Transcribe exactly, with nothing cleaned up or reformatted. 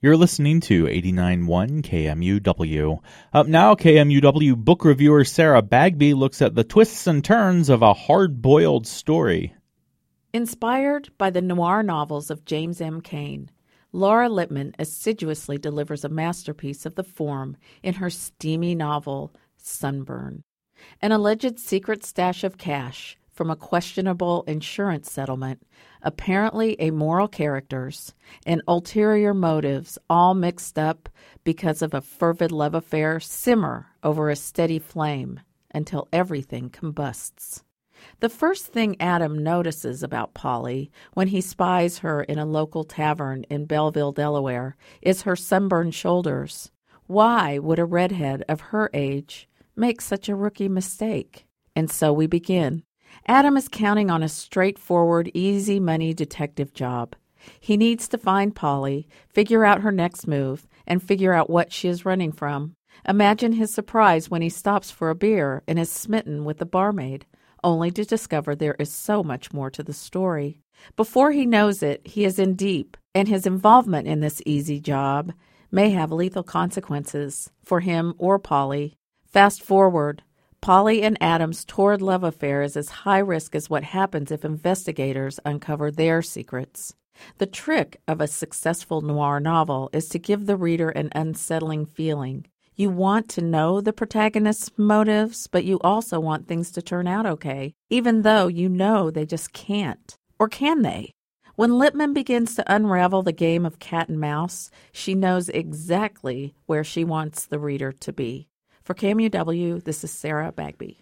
You're listening to eighty-nine point one K M U W. Up now, K M U W book reviewer Sarah Bagby looks at the twists and turns of a hard-boiled story. Inspired by the noir novels of James M. Cain, Laura Lippman assiduously delivers a masterpiece of the form in her steamy novel, Sunburn. An alleged secret stash of cash from a questionable insurance settlement, apparently amoral characters, and ulterior motives all mixed up because of a fervid love affair simmer over a steady flame until everything combusts. The first thing Adam notices about Polly when he spies her in a local tavern in Belleville, Delaware, is her sunburned shoulders. Why would a redhead of her age make such a rookie mistake? And so we begin. Adam is counting on a straightforward, easy money detective job. He needs to find Polly, figure out her next move, and figure out what she is running from. Imagine his surprise when he stops for a beer and is smitten with the barmaid, only to discover there is so much more to the story. Before he knows it, he is in deep, and his involvement in this easy job may have lethal consequences for him or Polly. Fast forward. Polly and Adam's torrid love affair is as high risk as what happens if investigators uncover their secrets. The trick of a successful noir novel is to give the reader an unsettling feeling. You want to know the protagonist's motives, but you also want things to turn out okay, even though you know they just can't. Or can they? When Lippman begins to unravel the game of cat and mouse, she knows exactly where she wants the reader to be. For K M U W, this is Sarah Bagby.